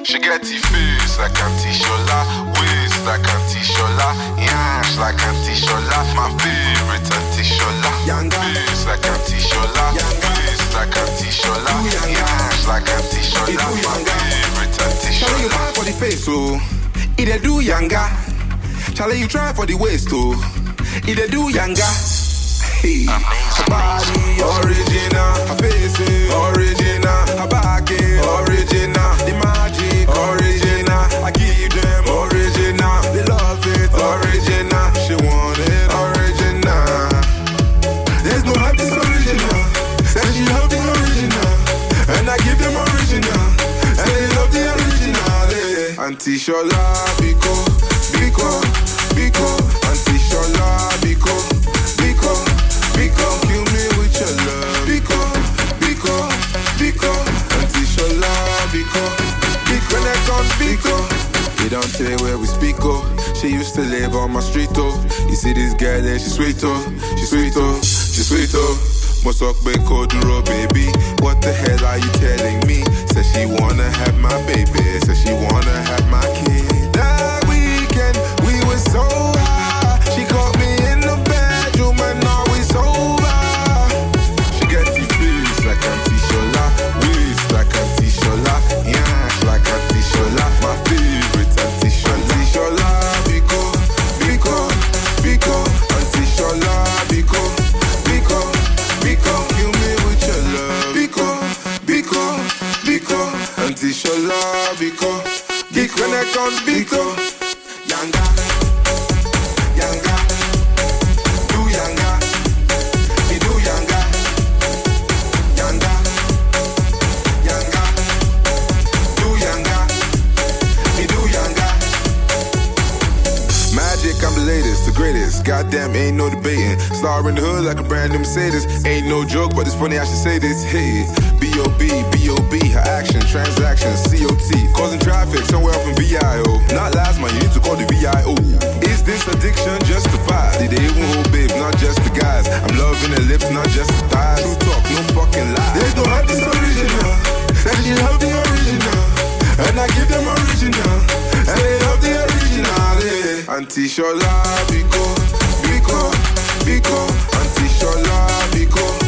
She get the face like Auntie Shola, waist like Auntie Shola, yansh like Auntie Shola. My favorite Auntie Shola, face like Auntie Shola, waist like Auntie Shola, yansh like Auntie Shola. My favorite Auntie Shola. Charlie, you try for the face, oh, either do yanga. Charlie, you try for the waist, oh, either do yanga. Hey, her body original, her face original, her back original, the magic original. I give them original, they love it original. She want it original. There's no hype, it's original. Said she love the original, and I give them original, and they love the original. Yeah. Auntie Shola, Biko, Auntie Shola, Biko. Kill me with your love. Biko, Auntie Shola, Biko. Connect on Biko. They don't tell where we speak, oh. She used to live on my street, oh. You see this girl there, she's sweet, oh. She's sweet, oh. Mosak Beko Duro, baby. What the hell are you telling me? Says she wanna have my baby. Says she wanna have my kid. That weekend, we were so high. She caught me in the bedroom and now it's over. She gets the face like Auntie Shola, waist like Auntie Shola, yansh like Auntie Shola. My favorite Auntie Shola. Auntie Shola, Biko. Auntie Shola, Biko. Kill me with your love. Biko. Auntie Shola, Biko. Connect on Biko. Yanga. Do yanga. He do yanga. Do yanga. He do yanga. Magic, I'm the latest, the greatest. Goddamn, ain't no debating. Star in the hood like a brand new Mercedes. Ain't no joke, but it's funny I should say this. Hey, B.O.B. Her action, transaction, COT. Causing traffic somewhere up in VIO. Not last man, you need to call the VIO. Is this addiction justified? Did they even hold babes, not just the guys? I'm loving the lips, not just the thighs. True talk, no fucking lies. There's no hype, it's original. Said she love the original, and I give them original, and they love the original. Yeah. Auntie Shola, Biko. Auntie Shola, Biko.